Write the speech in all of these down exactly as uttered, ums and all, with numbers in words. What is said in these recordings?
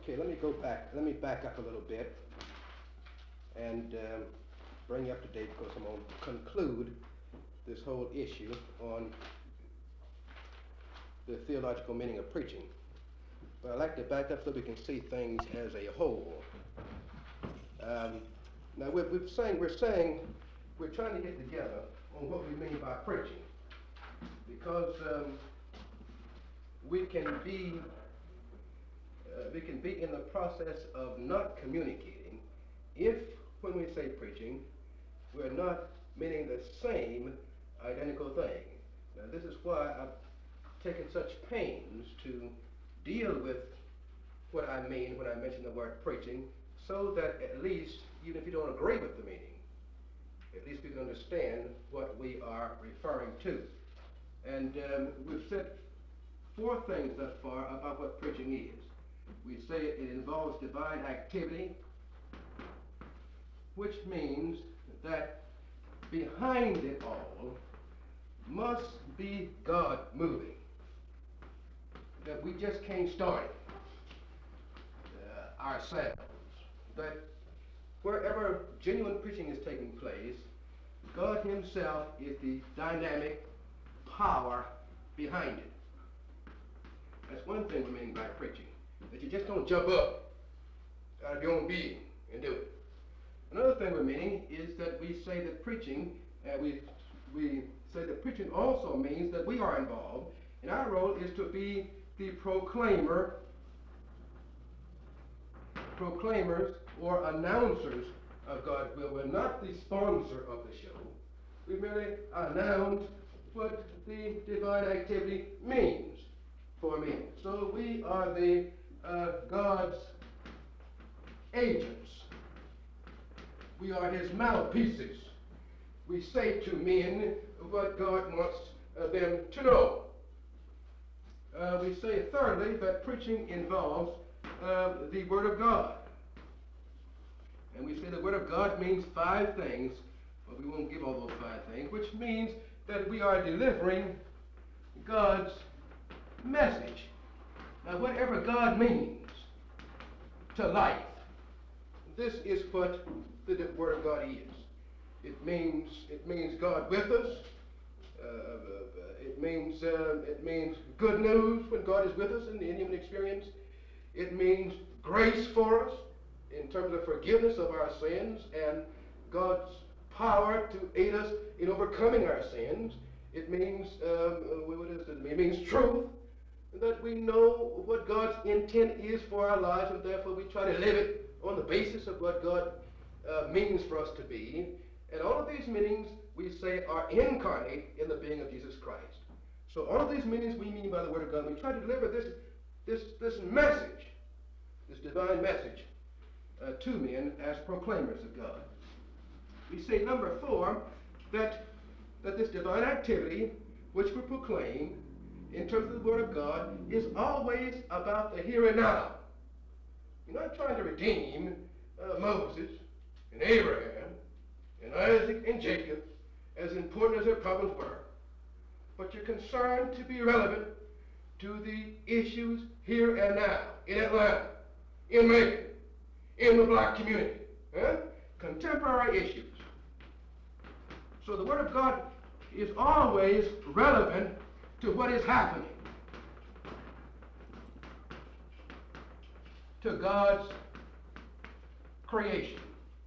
Okay, let me go back. Let me back up a little bit and um, bring you up to date because I'm going to conclude this whole issue on the theological meaning of preaching. But I'd like to back up so we can see things as a whole. Um, now, we're, we're saying we're saying we're trying to get together on what we mean by preaching, because um, we can be uh, we can be in the process of not communicating if, when we say preaching, we're not meaning the same identical thing. Now, this is why I've taken such pains to deal with what I mean when I mention the word preaching, so that at least, even if you don't agree with the meaning, at least we can understand what we are referring to. And um, we've said four things thus far about what preaching is. We say it involves divine activity, which means that behind it all must be God moving. That we just can't start it uh, ourselves. That wherever genuine preaching is taking place, God himself is the dynamic power behind it. That's one thing we mean by preaching, that you just don't jump up out of your own being and do it. Another thing we're meaning is that we say that preaching, uh, we, we say that preaching also means that we are involved, and our role is to be the proclaimer, proclaimers or announcers of God's will. We're not the sponsor of the show. We merely announce what the divine activity means for men. So we are the uh, God's agents. We are his mouthpieces. We say to men what God wants uh, them to know. Uh, we say thirdly that preaching involves uh, the Word of God. And we say the Word of God means five things, but we won't give all those five things, which means that we are delivering God's message. Now, whatever God means to life, this is what the Word of God is. It means, it means God with us. Uh, uh, it means uh, it means good news when God is with us in the human experience. It means grace for us in terms of forgiveness of our sins and God's power to aid us in overcoming our sins. It means um, what is it? It means truth, that we know what God's intent is for our lives, and therefore we try to live it on the basis of what God uh, means for us to be. And all of these meanings, we say, are incarnate in the being of Jesus Christ. So all of these meanings we mean by the Word of God. We try to deliver this, this, this message, this divine message, uh, to men as proclaimers of God. We say, number four, that, that this divine activity, which we proclaim in terms of the Word of God, is always about the here and now. You're not trying to redeem uh, Moses and Abraham and Isaac and Jacob, as important as their problems were, but you're concerned to be relevant to the issues here and now, in Atlanta, in Macon, in the black community, eh? Contemporary issues. So the Word of God is always relevant to what is happening, to God's creation.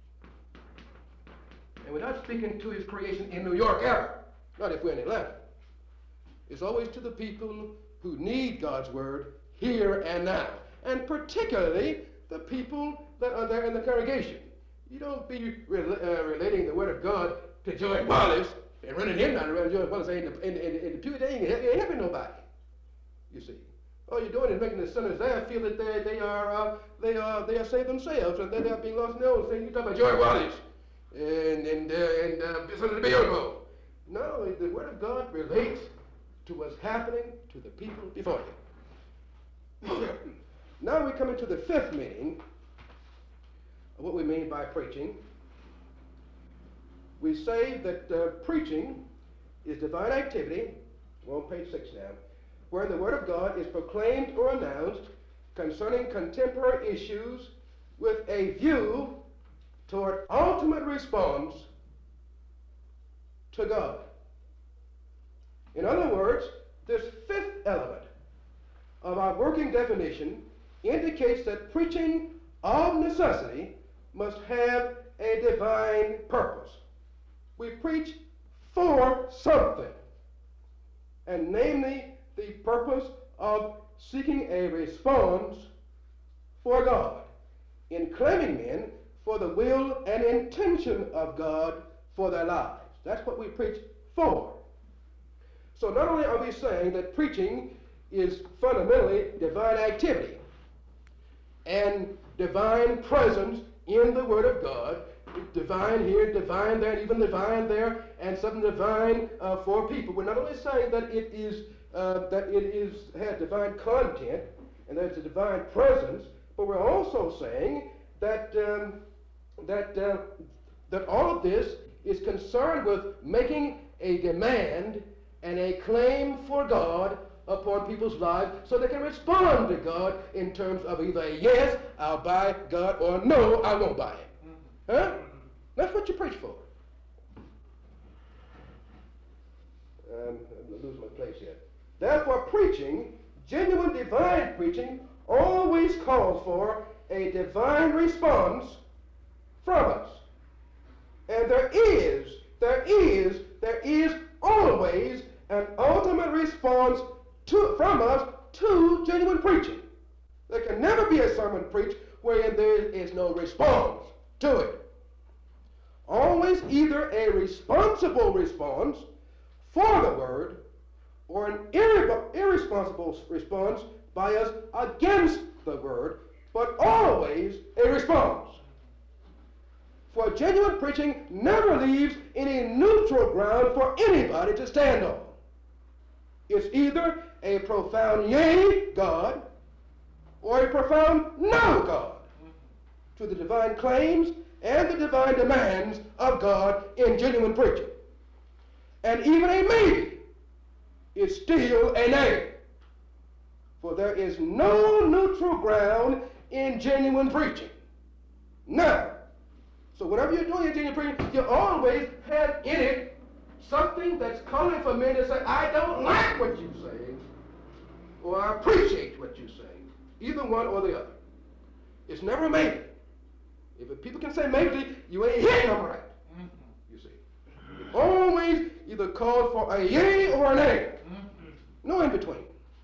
And we're not speaking to his creation in New York ever, not if we're in Atlanta. It's always to the people who need God's word here and now, and particularly the people that are there in the congregation. You don't be re uh, relating the word of God to Joy Wallace and running him down around Joy Wallace in the, in, in, in the pew. They ain't, ain't helping nobody, you see. All you're doing is making the sinners there feel that they, they are uh, they are they are saved themselves, and that they are being lost in their own sin. You talk about Joy Wallace and and uh, and uh, Senator Beardo. No, the Word of God relates to what's happening to the people before you. Now we come into the fifth meaning of what we mean by preaching. We say that uh, preaching is divine activity. We're on page six now, where the Word of God is proclaimed or announced concerning contemporary issues with a view toward ultimate response to God. In other words, this fifth element of our working definition indicates that preaching of necessity must have a divine purpose. We preach for something, and namely the purpose of seeking a response for God, in claiming men for the will and intention of God for their lives. That's what we preach for. So not only are we saying that preaching is fundamentally divine activity and divine presence in the Word of God, divine here, divine there, and even divine there, and something divine uh, for people. We're not only saying that it is uh, that it is has divine content and that it's a divine presence, but we're also saying that um, that uh, that all of this is concerned with making a demand and a claim for God upon people's lives so they can respond to God in terms of either a yes, I'll buy God, or no, I won't buy it. Huh? That's what you preach for. Um, I'm losing my place here. Therefore, preaching, genuine divine preaching, always calls for a divine response from us. And there is, there is, there is always an ultimate response to, from us to genuine preaching. There can never be a sermon preached wherein there is no response to it. Always either a responsible response for the word or an irre irresponsible response by us against the word, but always a response. For genuine preaching never leaves any neutral ground for anybody to stand on. It's either a profound yea, God, or a profound no, God, to the divine claims and the divine demands of God in genuine preaching. And even a maybe is still a nay. For there is no neutral ground in genuine preaching. None. So whatever you're doing in genuine preaching, you always have in it something that's calling for men to say, I don't like what you say, or I appreciate what you say. Either one or the other. It's never a maybe. If people can say maybe, you ain't hitting them right. Mm-hmm. You see. It always either calls for a yea or a nay. Mm-hmm. No in between.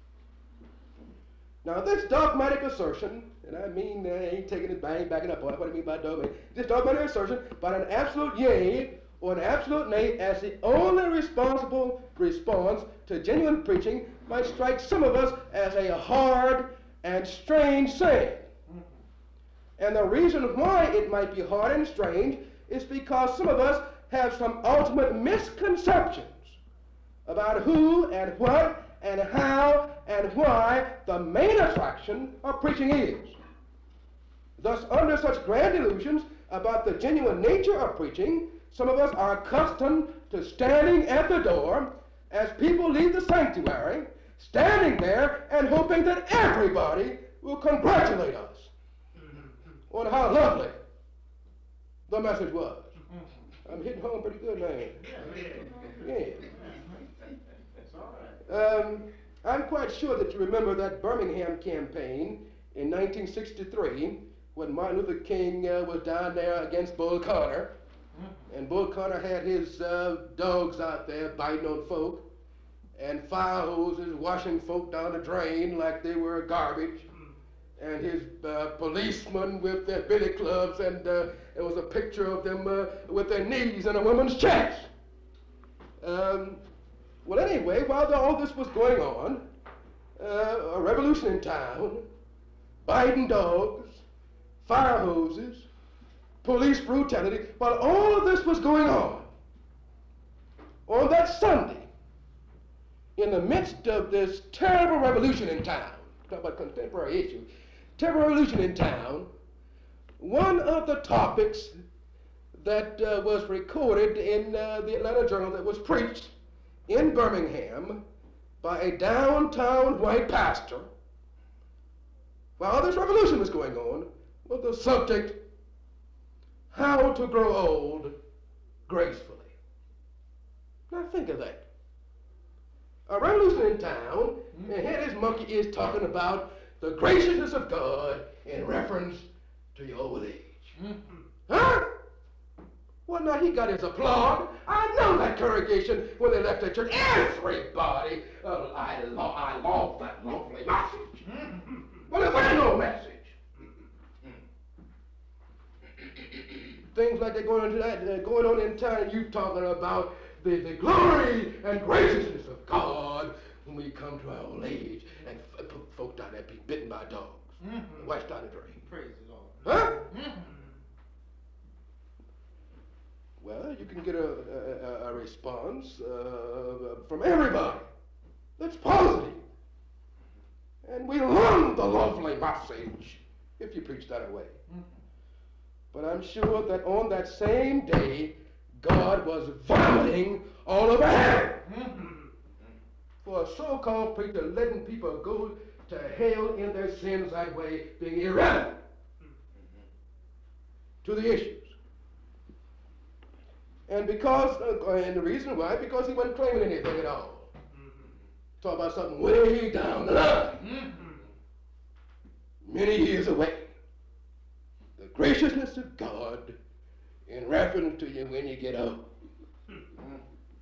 Now this dogmatic assertion, and I mean, I ain't taking it, I ain't backing up on it, what I mean by dogmatic, this dogmatic assertion about an absolute yea or an absolute nay as the only responsible response to genuine preaching might strike some of us as a hard and strange saying. And the reason why it might be hard and strange is because some of us have some ultimate misconceptions about who and what and how and why the main attraction of preaching is. Thus, under such grand illusions about the genuine nature of preaching, some of us are accustomed to standing at the door as people leave the sanctuary, standing there and hoping that everybody will congratulate us on how lovely the message was. I'm hitting home pretty good now. Yeah. Um, I'm quite sure that you remember that Birmingham campaign in nineteen sixty-three when Martin Luther King uh, was down there against Bull Connor. And Bull Connor had his uh, dogs out there biting on folk and fire hoses washing folk down the drain like they were garbage. And his uh, policemen with their billy clubs, and uh, there was a picture of them uh, with their knees in a woman's chest. Um, well, anyway, while the, all this was going on, uh, a revolution in town, biting dogs, fire hoses, police brutality, while all of this was going on, on that Sunday, in the midst of this terrible revolution in town, talk about contemporary issues, terrible revolution in town, one of the topics that uh, was recorded in uh, the Atlanta Journal that was preached in Birmingham by a downtown white pastor while this revolution was going on, was the subject, how to grow old gracefully. Now think of that. A revolution in town, mm-hmm. and here this monkey is talking about the graciousness of God in reference to your old age. Mm-hmm. Huh? Well, now he got his applaud. I know that congregation when they left the church. Everybody, uh, I, lo I love that lovely message. Mm-hmm. Well, it wasn't no message. Things like that going on tonight, uh, going on in town, and you talking about the, the glory and graciousness of God when we come to our old age, and f folk down there being bitten by dogs, mm-hmm. washed down the drain. Praise the Lord. Huh? Mm-hmm. Well, you can get a, a, a response uh, from everybody that's positive. And we love the lovely message if you preach that away. Mm-hmm. But I'm sure that on that same day, God was vomiting all over heaven mm-hmm. for a so-called preacher letting people go to hell in their sins that way, being irrelevant mm-hmm. to the issues. And because, uh, and the reason why, because he wasn't claiming anything at all. Mm-hmm. Talk about something way down the line, mm-hmm. many years away. The graciousness of God in reference to you when you get old. Mm-hmm.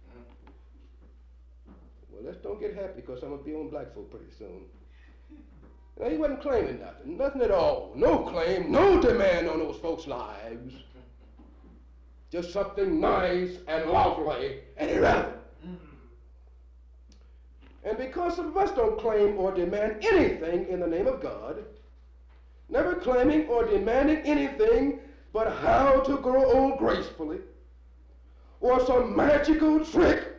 Well, let's don't get happy because I'm going to be on black folk pretty soon. Now, he wasn't claiming nothing, nothing at all. No claim, no demand on those folks' lives. Just something nice and lovely and irrelevant. Mm-hmm. And because some of us don't claim or demand anything in the name of God, never claiming or demanding anything but how to grow old gracefully, or some magical trick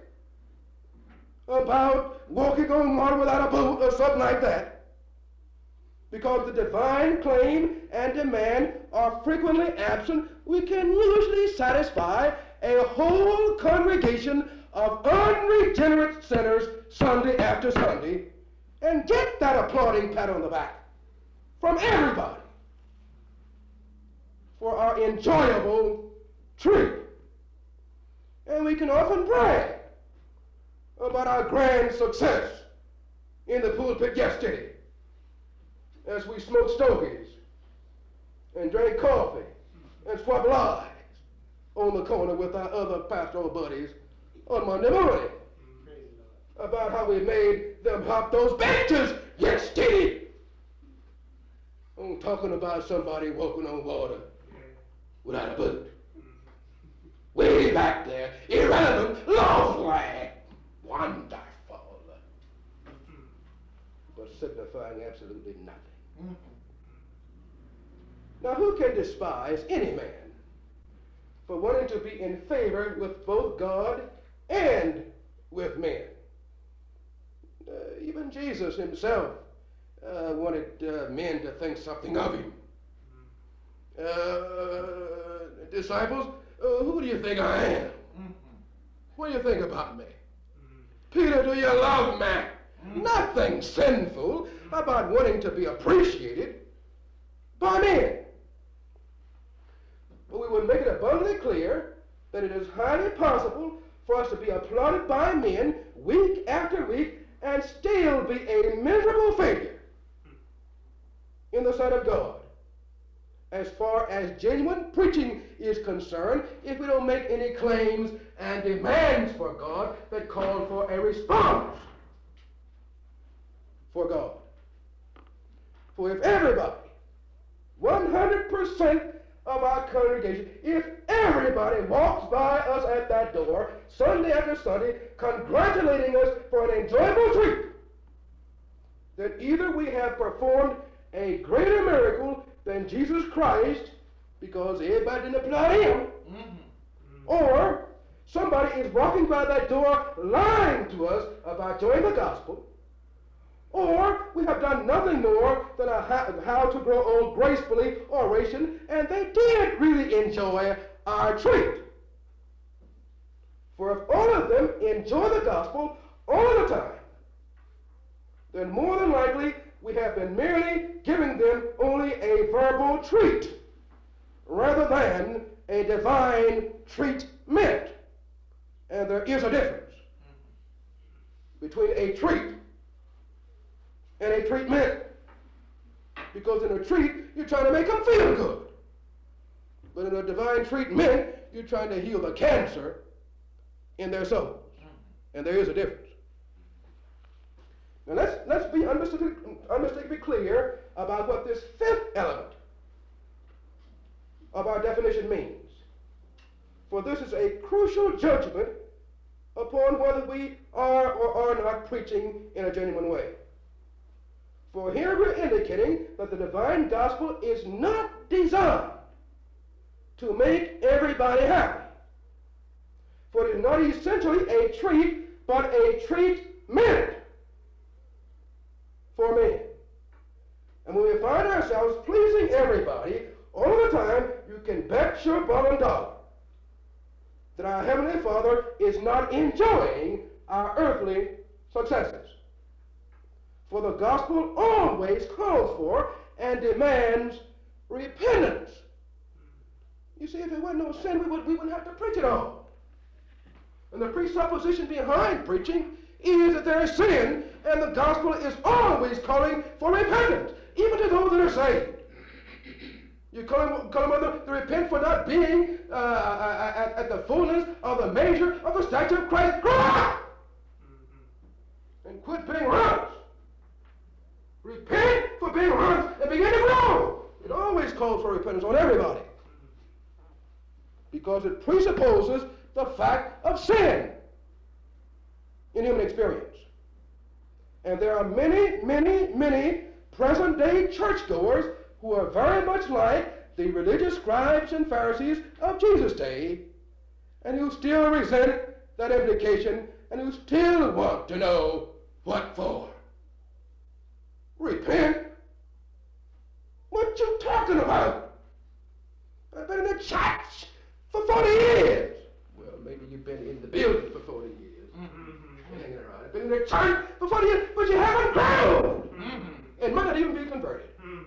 about walking on water without a boat or something like that, because the divine claim and demand are frequently absent, we can usually satisfy a whole congregation of unregenerate sinners Sunday after Sunday and get that applauding pat on the back from everybody for our enjoyable treat. And we can often brag about our grand success in the pulpit yesterday as we smoked stogies and drank coffee and swapped lies on the corner with our other pastoral buddies on Monday morning about how we made them hop those benches yesterday. I'm talking about somebody walking on water without a boot. Way back there, irrelevant, lovely, wonderful, but signifying absolutely nothing. Mm-hmm. Now, who can despise any man for wanting to be in favor with both God and with men? Uh, even Jesus himself uh, wanted uh, men to think something of him. Uh, disciples, uh, who do you think I am? Mm-hmm. What do you think about me? Mm-hmm. Peter, do you love me? Mm-hmm. Nothing sinful about wanting to be appreciated by men. But we would make it abundantly clear that it is highly possible for us to be applauded by men week after week and still be a miserable failure in the sight of God as far as genuine preaching is concerned, if we don't make any claims and demands for God that call for a response for God. For if everybody, one hundred percent of our congregation, if everybody walks by us at that door Sunday after Sunday congratulating us for an enjoyable treat, then either we have performed a greater miracle than Jesus Christ, because everybody didn't applaud him, mm-hmm. Mm-hmm. or somebody is walking by that door lying to us about joining the gospel, or we have done nothing more than a how, how to grow old gracefully oration, and they did really enjoy our treat. For if all of them enjoy the gospel all the time, then more than likely we have been merely giving them only a verbal treat rather than a divine treatment. And there is a difference between a treat and a treatment. Because in a treat, you're trying to make them feel good. But in a divine treatment, you're trying to heal the cancer in their souls. And there is a difference. Now let's, let's be unmistakably clear about what this fifth element of our definition means. For this is a crucial judgment upon whether we are or are not preaching in a genuine way. For here we're indicating that the divine gospel is not designed to make everybody happy. For it is not essentially a treat, but a treatment for men. And when we find ourselves pleasing everybody all the time, you can bet your bottom dollar that our Heavenly Father is not enjoying our earthly successes. For the gospel always calls for and demands repentance. You see, if there wasn't no sin, we, would, we wouldn't have to preach at all. And the presupposition behind preaching is that there is sin, and the gospel is always calling for repentance, even to those that are saved. You call them, call them other, to repent for not being uh, at, at the fullness of the measure of the stature of Christ. Grow up! And quit being runs. Repent for being runs and begin to grow. It always calls for repentance on everybody. Because it presupposes the fact of sin in human experience. And there are many, many, many present-day churchgoers who are very much like the religious scribes and Pharisees of Jesus' day, and who still resent that implication, and who still want to know what for. Repent? What you talking about? I've been in the church for forty years. Well, maybe you've been in the building for forty years. Mm-hmm. Hanging around. I've been in the church for forty years, but you haven't grown. Mm-hmm. And might not even be converted. Mm-hmm.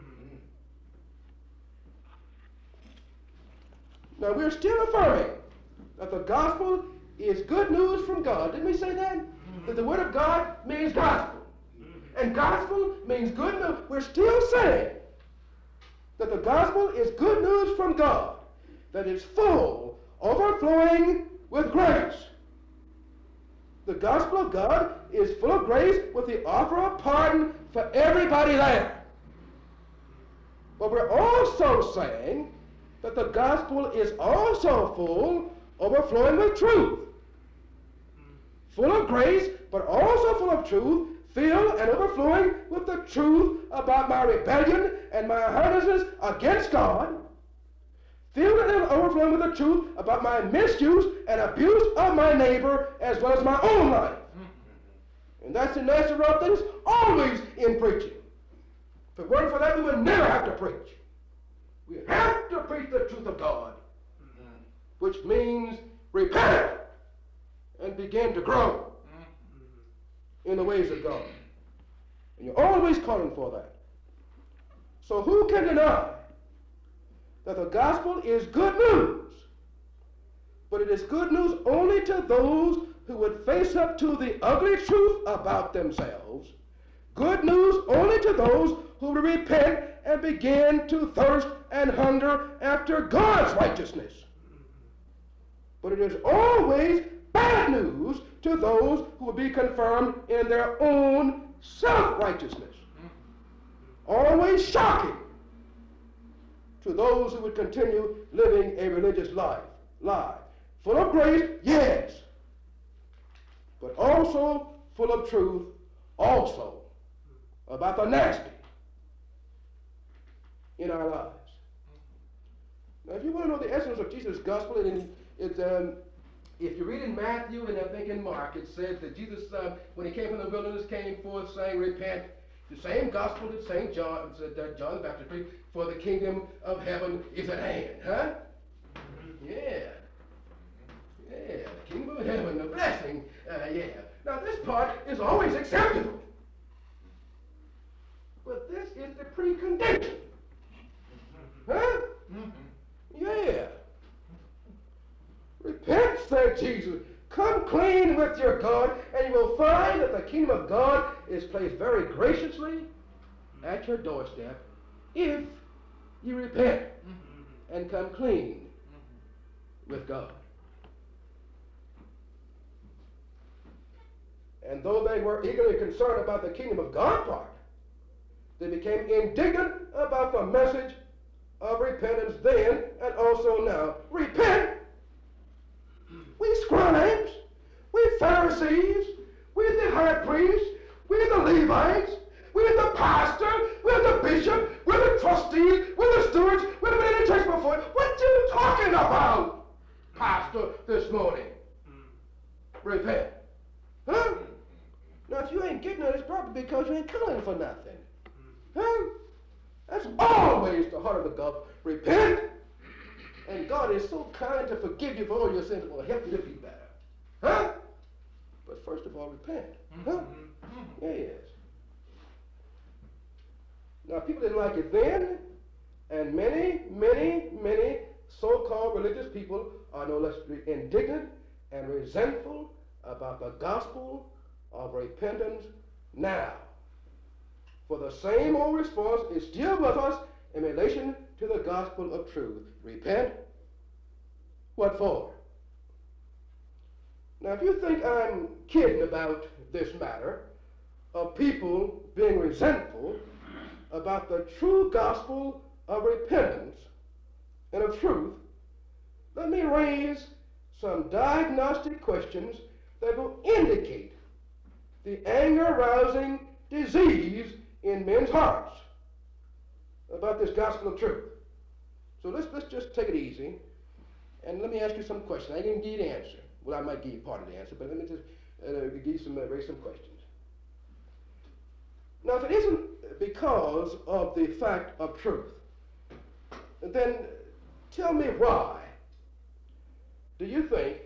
Now, we're still affirming that the gospel is good news from God. Didn't we say that? Mm-hmm. That the word of God means gospel. Mm-hmm. And gospel means good news. We're still saying that the gospel is good news from God, that is full, overflowing with grace. The gospel of God is full of grace with the offer of pardon for everybody there. But we're also saying that the gospel is also full, overflowing with truth. Full of grace, but also full of truth, filled and overflowing with the truth about my rebellion and my heartlessness against God. Filled and overflowing with the truth about my misuse and abuse of my neighbor as well as my own life. And that's the nature of things always in preaching. If it weren't for that, we would never have to preach. We have to preach the truth of God, mm-hmm. which means repent and begin to grow mm-hmm. in the ways of God. And you're always calling for that. So who can deny that the gospel is good news? But it is good news only to those who would face up to the ugly truth about themselves. Good news only to those who will repent and begin to thirst and hunger after God's righteousness. But it is always bad news to those who will be confirmed in their own self-righteousness. Always shocking to those who would continue living a religious life. Life. Full of grace, yes, but also full of truth, also about the nasty in our lives. Now, if you want to know the essence of Jesus' gospel, it, it, um, if you read in Matthew and I think in Mark, it says that Jesus, uh, when he came from the wilderness, came forth saying, repent. The same gospel that Saint John, that John the Baptist preached, for the kingdom of heaven is at hand. Huh? Yeah. Yeah, the kingdom of heaven, the blessing. Uh, yeah. Now, this part is always acceptable. is the precondition. Huh? Yeah. Repent, said Jesus. Come clean with your God, and you will find that the kingdom of God is placed very graciously at your doorstep if you repent and come clean with God. And though they were eagerly concerned about the kingdom of God part, they became indignant about the message of repentance then and also now. Repent! We scribes, we Pharisees, we the high priests, we the Levites, we the pastor, we the bishop, we the trustees, we the stewards, we've been in the church before. What you talking about, pastor, this morning? Repent. Huh? Now, if you ain't getting it, it's probably because you ain't coming for nothing. Huh? That's always the heart of the gospel. Repent, and God is so kind to forgive you for all your sins. It will help you to be better. Huh? But first of all, repent. Huh? Yes. Now, people didn't like it then, and many, many, many so-called religious people are no less indignant and resentful about the gospel of repentance now. For the same old response is still with us in relation to the gospel of truth. Repent. What for? Now, if you think I'm kidding about this matter of people being resentful about the true gospel of repentance and of truth, let me raise some diagnostic questions that will indicate the anger-arousing disease in men's hearts about this gospel of truth. So let's, let's just take it easy, and let me ask you some questions. I ain't going to give you the answer. Well, I might give you part of the answer, but let me just uh, give you some, uh, raise some questions. Now, if it isn't because of the fact of truth, then tell me why do you think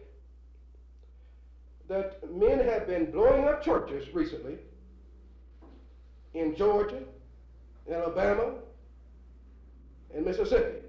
that men have been blowing up churches recently in Georgia, Alabama, and Mississippi,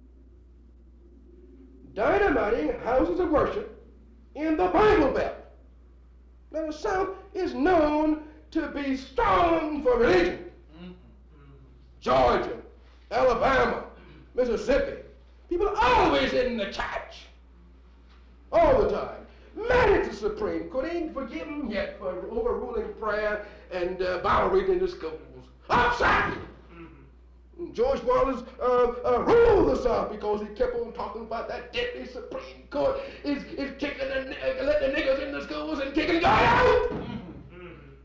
dynamiting houses of worship in the Bible Belt? Now, the South is known to be strong for religion. Georgia, Alabama, Mississippi, people are always in the church, all the time. Man, it's the Supreme Court ain't forgive them yet for overruling prayer and uh, Bible reading in the schools. Upset! Mm-hmm. George Wallace uh, uh, ruled the South because he kept on talking about that deadly Supreme Court is, is kicking the, uh, letting the niggers in the schools and kicking God out. Mm-hmm.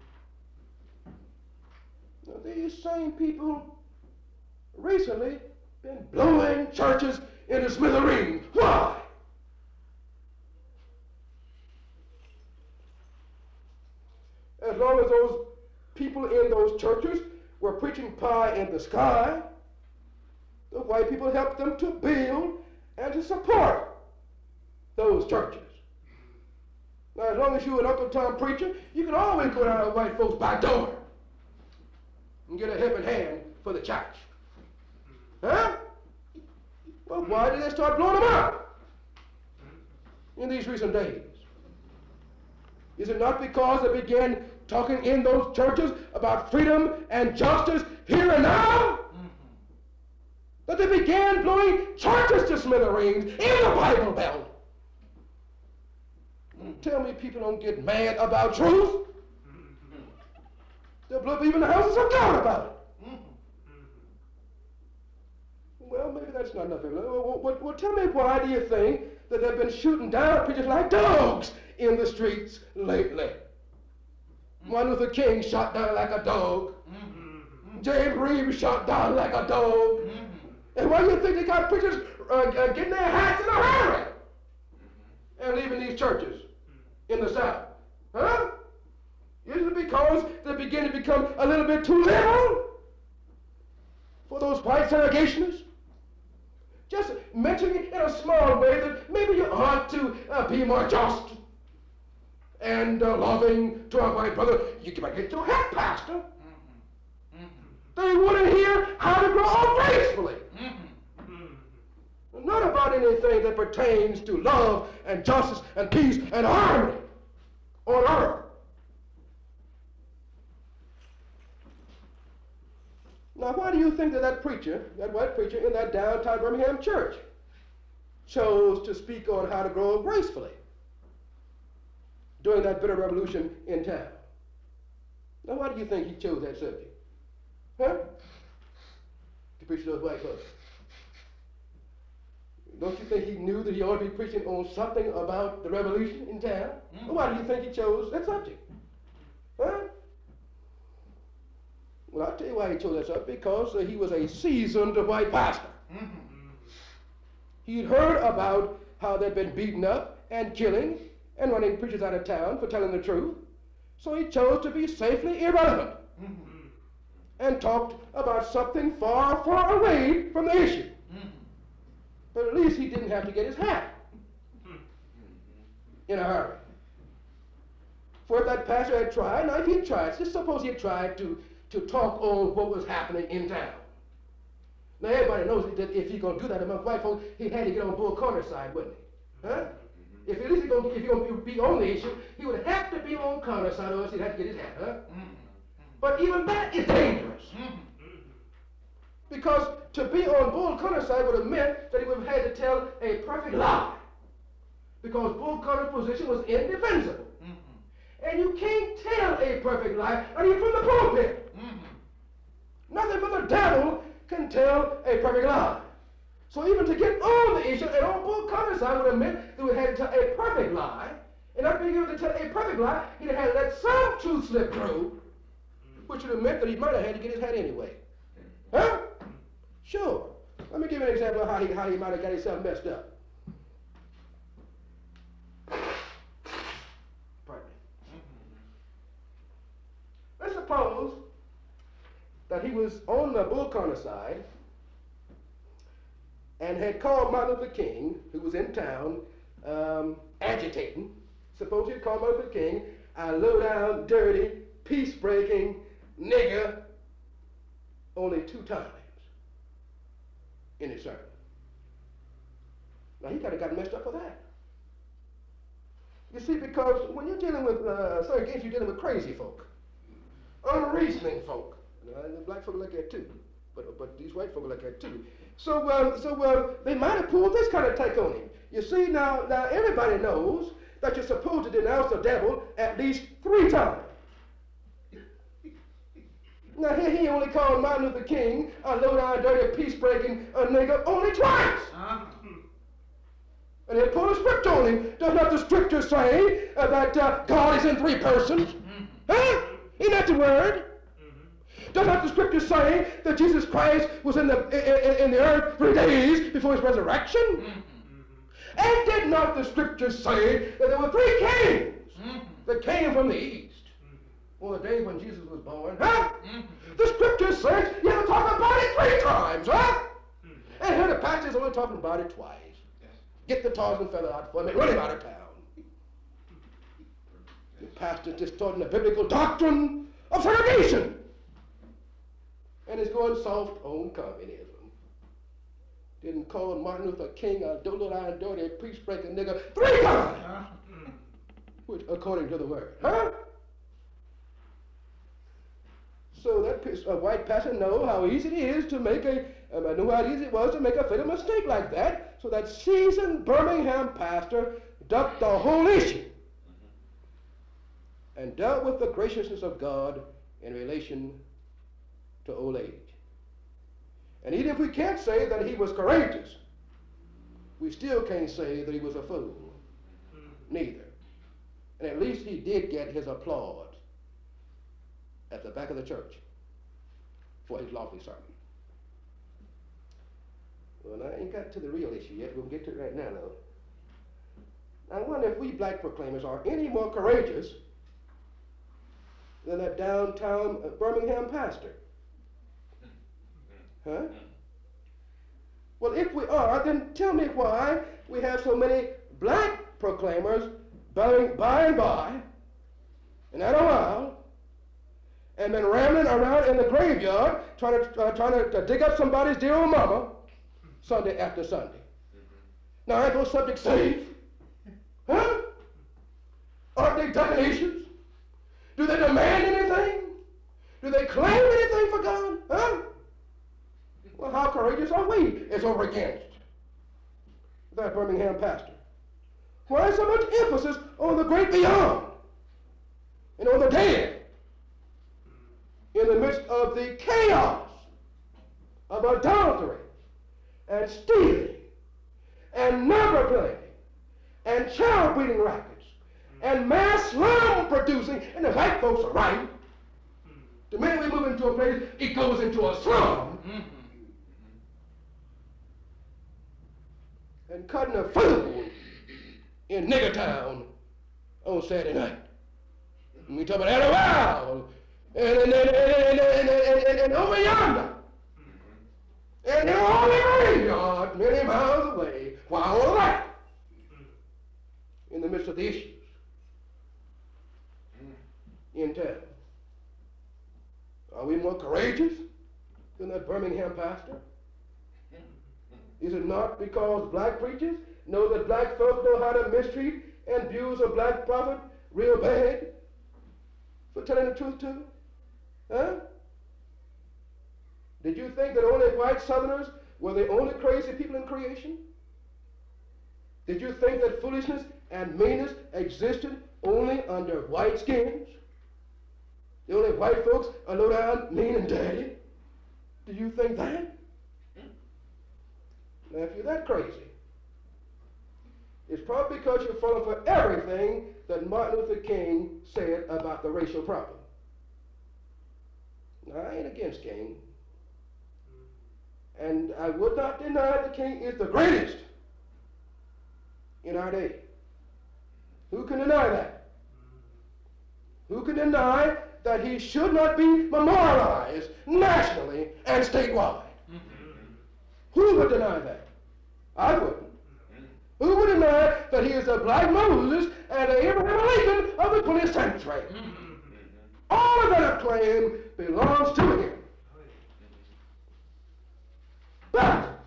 Now, these same people recently been blowing churches into smithereens. Why? As long as those people in those churches were preaching pie in the sky, the white people helped them to build and to support those churches. Now, as long as you're an Uncle Tom preacher, you can always go down to white folks' back door and get a helping hand for the church. Huh? Well, why did they start blowing them up in these recent days? Is it not because they began talking in those churches about freedom and justice here and now? Mm-hmm. That they began blowing churches to smithereens in the Bible Belt? Mm-hmm. Tell me people don't get mad about truth. Mm-hmm. They'll blow up even the houses of God about it. Mm-hmm. Well, maybe that's not enough. Well, well, well, tell me, why do you think that they've been shooting down preachers like dogs in the streets lately? Mm-hmm. Martin Luther King shot down like a dog. Mm-hmm. James Reeb shot down like a dog. Mm-hmm. And why do you think they got preachers uh, uh, getting their hats in a hurry and leaving these churches in the South? Huh? Isn't it because they begin to become a little bit too liberal for those white segregationists? Just mentioning it in a small way that maybe you ought to uh, be more just and uh, loving to our white brother. You might get your head, Pastor. Mm-hmm. Mm-hmm. They wouldn't hear grow gracefully. Not about anything that pertains to love and justice and peace and harmony on earth. Now, why do you think that that preacher, that white preacher in that downtown Birmingham church, chose to speak on how to grow gracefully during that bitter revolution in town? Now, why do you think he chose that subject? Huh? To preach to those white folks. Don't you think he knew that he ought to be preaching on something about the revolution in town? Mm-hmm. Well, why do you think he chose that subject? Huh? Well, I'll tell you why he chose that subject. Because uh, he was a seasoned white pastor. Mm-hmm. He'd heard about how they'd been beaten up and killing and running preachers out of town for telling the truth. So he chose to be safely irrelevant. Mm-hmm. And talked about something far, far away from the issue. Mm-hmm. But at least he didn't have to get his hat in a hurry. For if that pastor had tried, now if he had tried, just suppose he had tried to, to talk on what was happening in town. Now everybody knows that if he's going to do that among white folks, he had to get on Bull Connors' side, wouldn't he? Huh? If at least he's going, if he's going to be on the issue, he would have to be on Connors' side, or else he'd have to get his hat, huh? But even that is dangerous. Because to be on Bull Connors' side would have meant that he would have had to tell a perfect lie. Because Bull Connors' position was indefensible. Mm-hmm. And you can't tell a perfect lie, not even from the pulpit. Mm-hmm. Nothing but the devil can tell a perfect lie. So even to get on the issue and on Bull Connors' side would have meant that we had to tell a perfect lie. And not being able to tell a perfect lie, he'd have had to let some truth slip through, which would have meant that he might have had to get his hat anyway. Huh? Sure. Let me give you an example of how he, how he might have got himself messed up. Pardon me. Let's suppose that he was on the Bull Connors' side and had called Martin Luther King, who was in town, um, agitating. Suppose he had called Martin Luther King a low-down, dirty, peace-breaking nigger only two times in his sermon. Now, he kind of got messed up for that. You see, because when you're dealing with, uh, Sir Gaines, you're dealing with crazy folk, unreasoning folk. Now, the black folk are like that too, but, but these white folk are like that too. So, uh, so uh, they might have pulled this kind of take on him. You see, now, now everybody knows that you're supposed to denounce the devil at least three times. Now here he only called Martin Luther King a low-down, dirty, peace-breaking a nigger only twice. Uh-huh. And he'll pull a script on him. Does not the scripture say uh, that uh, God is in three persons? Mm-hmm. Huh? Isn't that the word? Mm-hmm. Does not the scripture say that Jesus Christ was in the, in, in the earth three days before his resurrection? Mm-hmm. And did not the scripture say that there were three kings mm-hmm. that came from the east? On the day when Jesus was born, huh? Mm-hmm. The scripture says you have to talk about it three times, huh? Mm-hmm. And here the pastor's only talking about it twice. Yes. Get the Tarzan fella out for me, run him out of town. The pastor's distorting the biblical doctrine of segregation. And is going soft on communism. Didn't call Martin Luther King a low-down, dirty, peace-breaking nigger three times, uh-huh. Which, according to the word, huh? So that uh, white pastor know how easy it is to make a, um, I knew how easy it was to make a fatal mistake like that. So that seasoned Birmingham pastor ducked the whole issue and dealt with the graciousness of God in relation to old age. And even if we can't say that he was courageous, we still can't say that he was a fool. Neither. And at least he did get his applause at the back of the church for his lofty sermon. Well, I ain't got to the real issue yet. We'll get to it right now, though. I wonder if we black proclaimers are any more courageous than that downtown Birmingham pastor. Huh? Well, if we are, then tell me why we have so many black proclaimers by and by, and not a while, and been rambling around in the graveyard trying to, uh, trying to uh, dig up somebody's dear old mama Sunday after Sunday. Now, aren't those subjects saved? Huh? Aren't they divination? Do they demand anything? Do they claim anything for God? Huh? Well, how courageous are we as over against that Birmingham pastor? Why so much emphasis on the great beyond and on the dead in the midst of the chaos of adultery and stealing and number playing and child breeding rackets and mass slum producing? And the white folks are right. The minute we move into a place, it goes into a slum. Mm-hmm. And cutting a food in Nigger Town on Saturday night. And we talk about Anna Wild and, and, and, and, and, and, and, and over yonder. And they're all in the graveyard many miles away. Why all that? In the midst of the issues in town. Are we more courageous than that Birmingham pastor? Is it not because black preachers know that black folk know how to mistreat and abuse a black prophet real bad for telling the truth to? Huh? Did you think that only white Southerners were the only crazy people in creation? Did you think that foolishness and meanness existed only under white skins? The only white folks are low down, mean, and dirty? Do you think that? Now, if you're that crazy, it's probably because you're falling for everything that Martin Luther King said about the racial problem. Now, I ain't against King. And I would not deny that King is the greatest in our day. Who can deny that? Who can deny that he should not be memorialized nationally and statewide? Who would deny that? I wouldn't. Who would deny that he is the black Moses and the Abraham Lincoln of the twentieth century? All of that claim belongs to him. But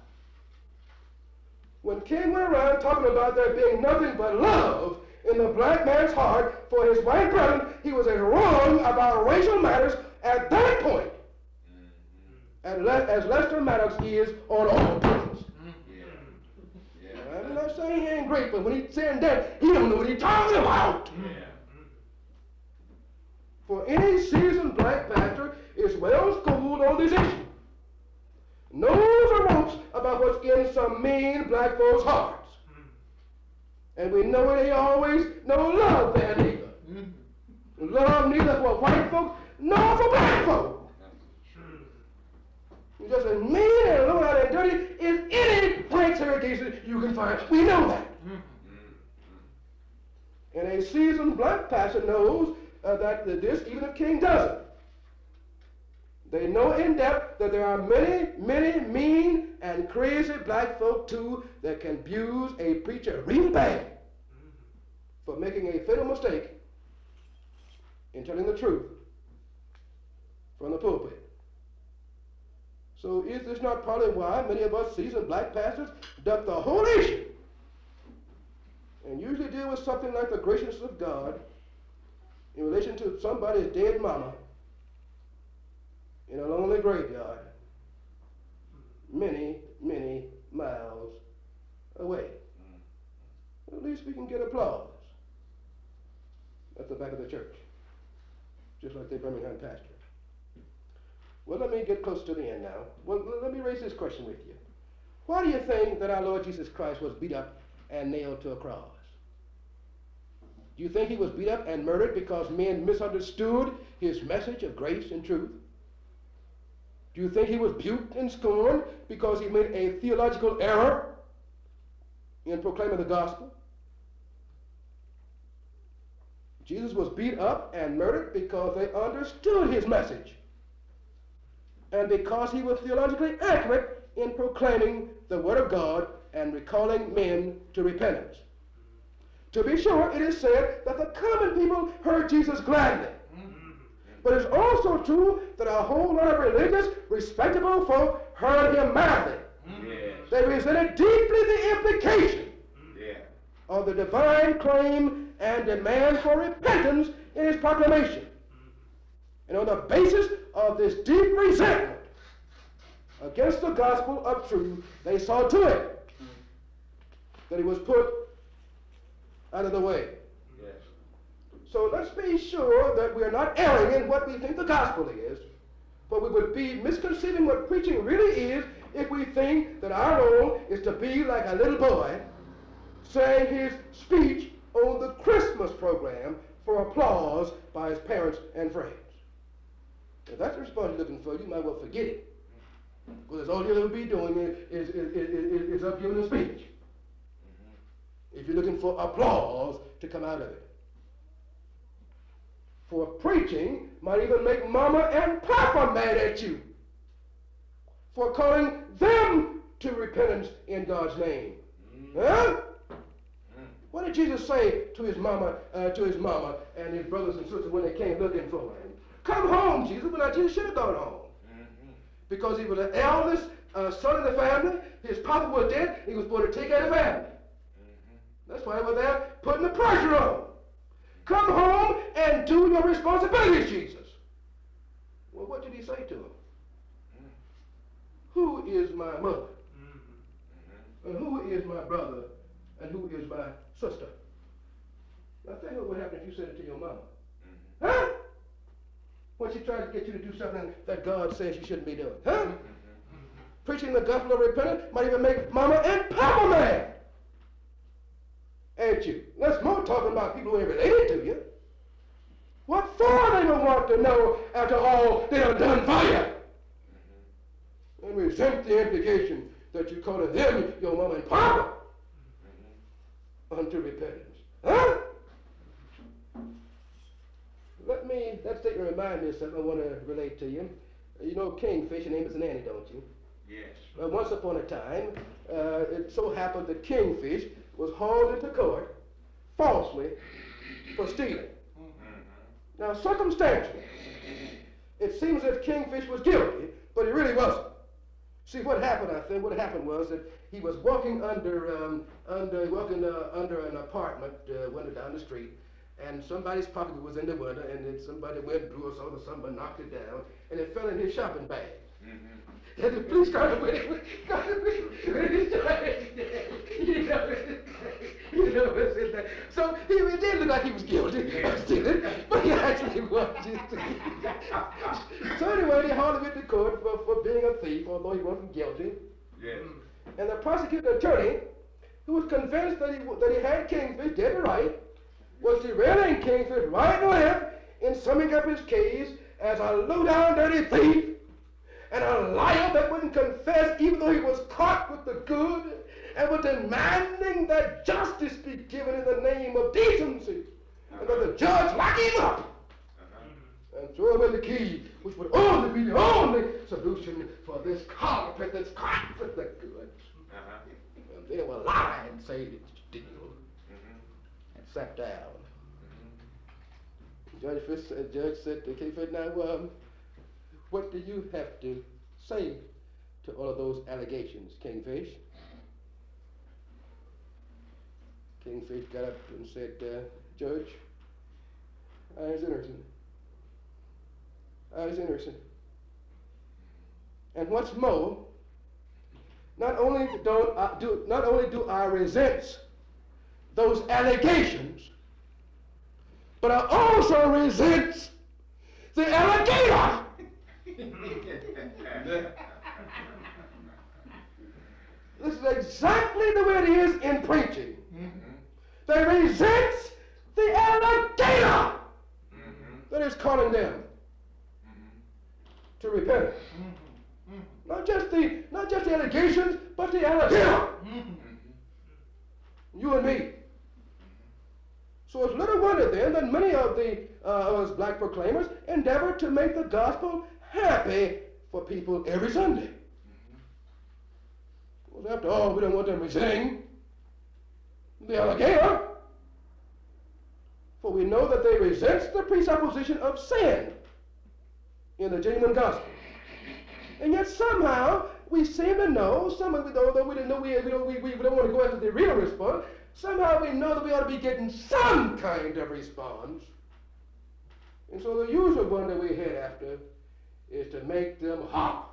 when King went around talking about there being nothing but love in the black man's heart for his white brethren, he was as wrong about racial matters at that point as, Le as Lester Maddox is on all points. Yeah. Yeah. I'm not saying he ain't great, but when he's saying that, he don't know what he's talking about. Yeah. For any seasoned black pastor is well schooled on this issue, knows the ropes about what's in some mean black folks' hearts. And we know it ain't always no love there neither. Mm-hmm. Love neither for white folks nor for black folks. It's just as mean and low out and dirty as any white segregation you can find. We know that. Mm-hmm. And a seasoned black pastor knows uh, that this, even if King doesn't. They know in depth that there are many, many mean and crazy black folk too that can abuse a preacher real bad for making a fatal mistake in telling the truth from the pulpit. So is this not partly why many of us seasoned black pastors duck the whole issue and usually deal with something like the graciousness of God in relation to somebody's dead mama in a lonely graveyard many, many miles away? At least we can get applause at the back of the church, just like the Birmingham pastor. Well, let me get close to the end now. Well, let me raise this question with you. Why do you think that our Lord Jesus Christ was beat up and nailed to a cross? Do you think he was beat up and murdered because men misunderstood his message of grace and truth? Do you think he was rebuked and scorned because he made a theological error in proclaiming the gospel? Jesus was beat up and murdered because they understood his message and because he was theologically accurate in proclaiming the word of God and recalling men to repentance. To be sure, it is said that the common people heard Jesus gladly. But it's also true that a whole lot of religious, respectable folk heard him madly. Yes. They resented deeply the implication Yeah. of the divine claim and demand for repentance in his proclamation. And on the basis of this deep resentment against the gospel of truth, they saw to it that he was put out of the way. Yes. So let's be sure that we are not erring in what we think the gospel is, but we would be misconceiving what preaching really is if we think that our role is to be like a little boy saying his speech on the Christmas program for applause by his parents and friends. If that's the response you're looking for, you might well forget it. Because all you'll be doing is, is, is, is, is up giving a speech. If you're looking for applause to come out of it. For preaching might even make mama and papa mad at you for calling them to repentance in God's name. Mm. Huh? Mm. What did Jesus say to his mama, uh, to his mama and his brothers and sisters when they came looking for him? Come home, Jesus. Well, now Jesus should have gone home. Mm-hmm. Because he was the eldest uh, son of the family. His papa was dead. He was supposed to take care of the family. Mm-hmm. That's why they were there putting the pressure on. Come home and do your responsibilities, Jesus. Well, what did he say to him? Mm-hmm. Who is my mother? Mm-hmm. And who is my brother? And who is my sister? Now think of what would happen if you said it to your mama. Mm-hmm. Huh? When she tried to get you to do something that God says you shouldn't be doing. Huh? Mm-hmm. Preaching the gospel of repentance might even make mama and papa mad at you. That's more talking about people who ain't related to you. What for they would want to know after all they have done for you? Mm-hmm. And resent the implication that you call them your mama and papa mm-hmm. unto repentance. Huh? Let me, that statement remind me of something I want to relate to you. You know Kingfish, your name is Nanny, don't you? Yes. Well, once upon a time, uh, it so happened that Kingfish was hauled into court falsely for stealing. Mm-hmm. Now, circumstantially, it seems as if Kingfish was guilty, but he really wasn't. See, what happened, I think, what happened was that he was walking under, um, under, walking uh, under an apartment uh, window down the street, and somebody's pocket was in the window, and then somebody went through or so, or somebody knocked it down, and it fell in his shopping bag. Mm-hmm. And the police got with it. Got with it. You know, you know, it's that. So he, it did look like he was guilty of stealing, but he actually wasn't. So anyway, they hauled him into court for, for being a thief, although he wasn't guilty. Yes. And the prosecuting attorney, who was convinced that he that he had Kingfish dead and right, was derailing Kingfish right and left in summing up his case as a low-down, dirty thief and a liar that wouldn't confess even though he was caught with the good, and was demanding that justice be given in the name of decency, uh-huh. and that the judge lock him up uh-huh. and throw him in the key, which would only be the only solution for this culprit that's caught with the good. Uh-huh. And they will lie and say it's steal, mm-hmm. and sat down. Mm-hmm. Judge, Fish, uh, Judge said to Kingfish, now, um, what do you have to say to all of those allegations, Kingfish? Kingfish got up and said, uh, Judge, I was innocent. I was innocent. And what's more, not only don't I do not only do I resent those allegations, but I also resent the alligator. This is exactly the way it is in preaching. Mm-hmm. They resent the alligator mm-hmm. that is calling them mm-hmm. to repentance. Mm-hmm. Not just the not just the allegations, but the alligator. Mm-hmm. You and me. So it's little wonder then that many of the uh, us black proclaimers endeavor to make the gospel happy for people every Sunday. Mm-hmm. Because after all, we don't want them resenting the alligator, for we know that they resent the presupposition of sin in the genuine gospel. And yet somehow we seem to know, some of it, although we didn't know we, we, don't, we, we don't want to go after the real response, somehow we know that we ought to be getting some kind of response. And so the usual one that we head after is to make them hop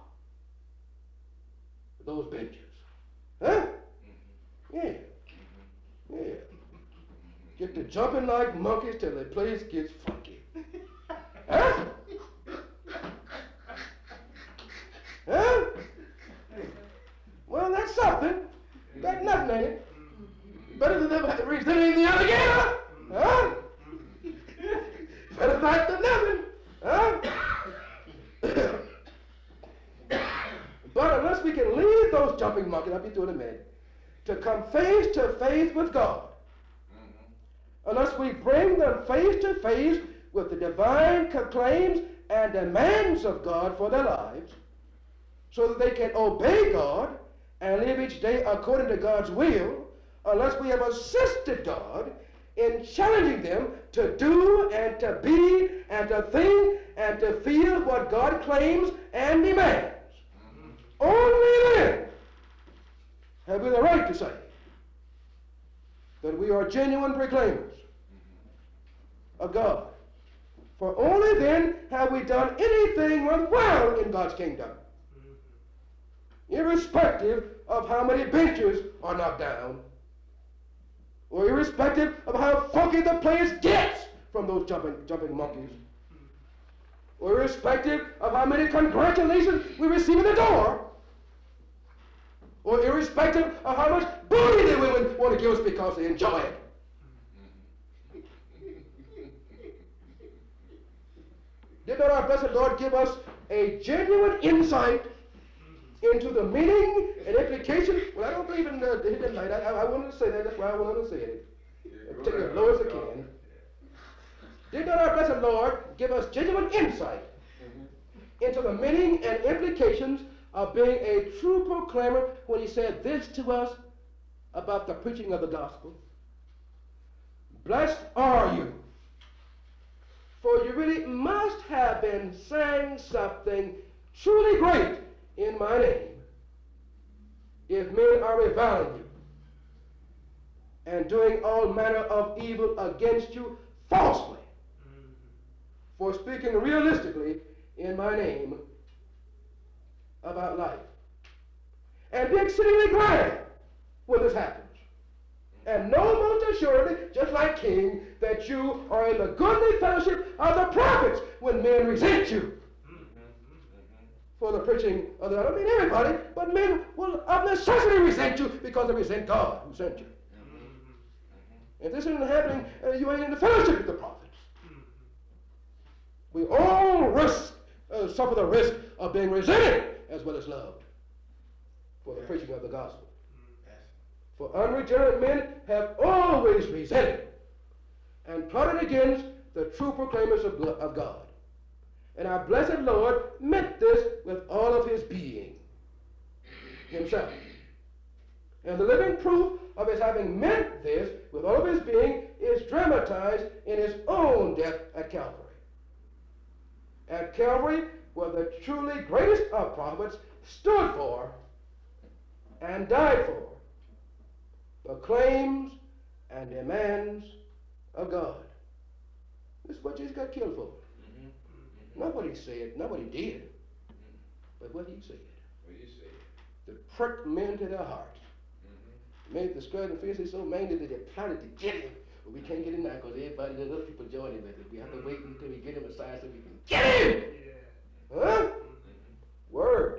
those benches. Huh? Yeah. Yeah. Get to jumping like monkeys till the place gets funky. Huh? Huh? Well, that's something. Got nothing in it. Better than them representing the alligator. Huh? Better that than nothing. Huh? But unless we can leave those jumping monkeys, I'll be through in a minute, to come face to face with God, mm-hmm. unless we bring them face to face with the divine claims and demands of God for their lives, so that they can obey God and live each day according to God's will, unless we have assisted God in challenging them to do and to be and to think and to feel what God claims and demands. Mm-hmm. Only then have we the right to say that we are genuine proclaimers of God. For only then have we done anything worthwhile in God's kingdom, irrespective of how many benches are knocked down, or irrespective of how funky the place gets from those jumping, jumping monkeys, or irrespective of how many congratulations we receive at the door, or irrespective of how much booty the women want to give us because they enjoy it. Did not our blessed Lord give us a genuine insight into the meaning and implication? Well, I don't believe in the hidden light. I, I, I wanted to say that. That's why I wanted to say it. Yeah, take it as low as I can. Did not our blessed Lord give us genuine insight mm-hmm. into the meaning and implications of being a true proclaimer when he said this to us about the preaching of the gospel? Blessed are you, for you really must have been saying something truly great in my name if men are reviling you and doing all manner of evil against you falsely mm-hmm. for speaking realistically in my name about life. And be exceedingly glad when this happens. And know most assuredly, just like King, that you are in the goodly fellowship of the prophets when men resent you for the preaching of the, I don't mean everybody, but men will of necessity resent you because they resent God who sent you. Mm-hmm. If this isn't happening, uh, you ain't in the fellowship with the prophets. Mm-hmm. We all risk, uh, suffer the risk of being resented as well as loved for the preaching of the gospel. Mm-hmm. For unregenerate men have always resented and plotted against the true proclaimers of, of God. And our blessed Lord meant this with all of his being himself. And the living proof of his having meant this with all of his being is dramatized in his own death at Calvary. At Calvary, where the truly greatest of prophets stood for and died for the claims and demands of God. This is what Jesus got killed for. Not what he said, not what he did, mm-hmm. but what he said. What he said. To prick men to their hearts. Mm-hmm. Made the scribes and Pharisees so angry that they plotted to get him. But we can't get him now because everybody, the other people join him with it. We have to wait until we get him aside so we can get him. Yeah. Huh? Mm-hmm. Words.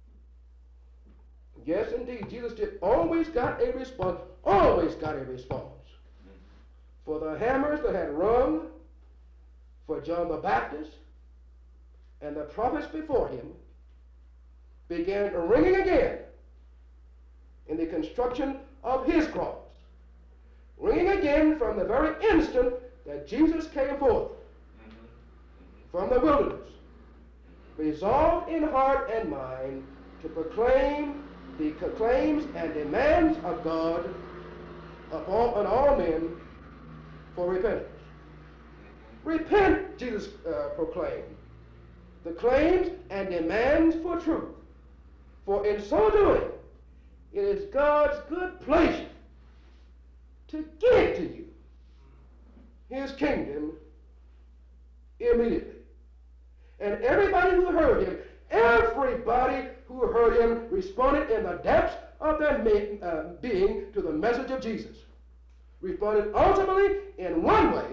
Yes, indeed. Jesus did always got a response. Always got a response. Mm-hmm. For the hammers that had rung for John the Baptist, and the prophets before him began ringing again in the construction of his cross, ringing again from the very instant that Jesus came forth from the wilderness, resolved in heart and mind to proclaim the claims and demands of God upon on all men for repentance. Repent, Jesus uh, proclaimed. the claims and demands for truth. For in so doing, it is God's good pleasure to give to you his kingdom immediately. And everybody who heard him, everybody who heard him responded in the depths of their uh, being to the message of Jesus. Responded ultimately in one way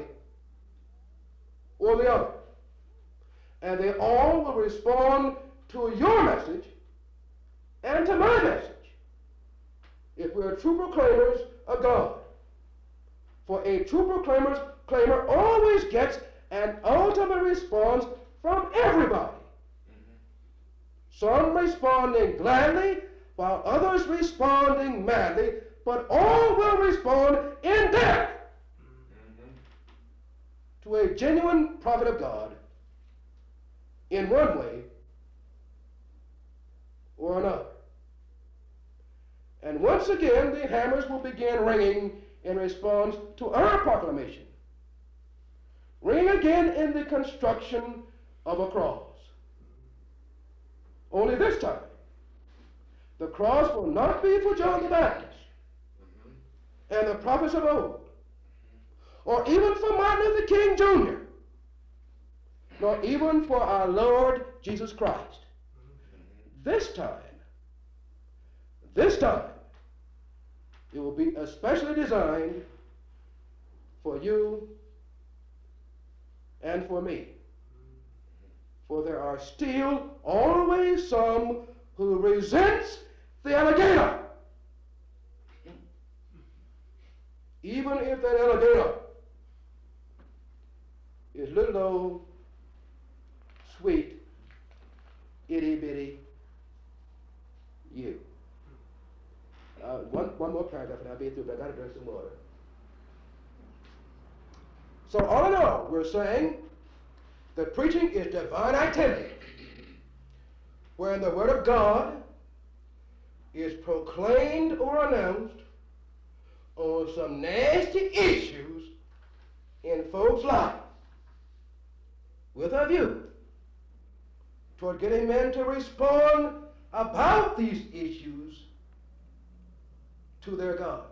or the other. And they all will respond to your message and to my message if we're true proclaimers of God. For a true proclaimer's claimer always gets an ultimate response from everybody. Mm-hmm. Some responding gladly, while others responding madly, but all will respond in death mm-hmm. to a genuine prophet of God in one way or another. And once again, the hammers will begin ringing in response to our proclamation. Ring again in the construction of a cross. Only this time, the cross will not be for John the Baptist mm-hmm. and the prophets of old, or even for Martin Luther King Junior, nor even for our Lord Jesus Christ. Mm-hmm. This time, this time, it will be especially designed for you and for me. For there are still always some who resents the alligator. Even if that alligator is little old, sweet, itty-bitty you. Uh, one, one more paragraph and I'll be through, but I've got to drink some water. So all in all, we're saying that preaching is divine activity, wherein the Word of God is proclaimed or announced on some nasty issues in folks' lives with a view toward getting men to respond about these issues to their God.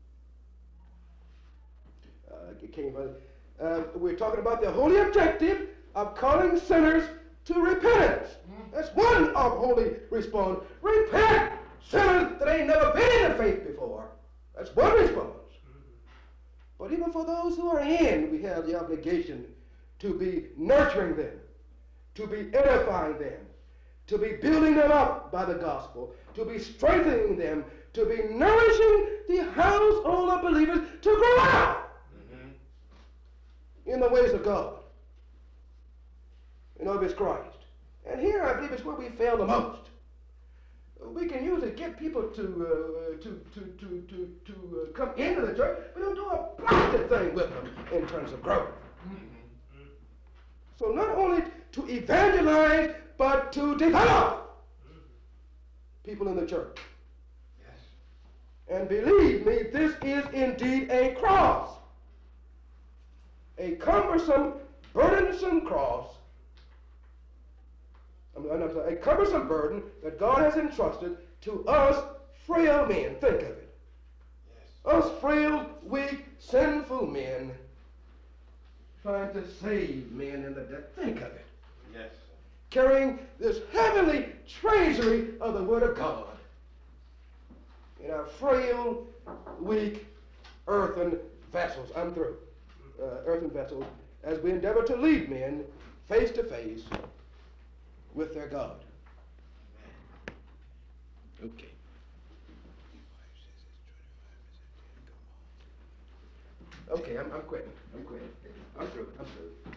Uh, it came, uh, we're talking about the holy objective of calling sinners to repentance. That's one of holy response. Repent, sinners that ain't never been in the faith before. That's one response. But even for those who are in, we have the obligation to be nurturing them, to be edifying them, to be building them up by the gospel, to be strengthening them, to be nourishing the household of believers to grow out mm-hmm. in the ways of God and of his Christ. And here I believe is where we fail the most. We can usually get people to uh, to to to to, to uh, come into the church, but we don't do a blasted thing with them in terms of growth. Mm-hmm. So not only to evangelize, but to develop people in the church. And believe me, this is indeed a cross. A cumbersome, burdensome cross. I mean, I'm sorry, a cumbersome burden that God has entrusted to us frail men. Think of it. Yes. Us frail, weak, sinful men trying to save men in the death. Think of it. Yes. Carrying this heavenly treasury of the Word of God in our frail, weak, earthen vessels. I'm through. Uh, earthen vessels, as we endeavor to lead men face to face with their God. Okay. Okay, I'm, I'm quitting. I'm quitting. I'm through. I'm through.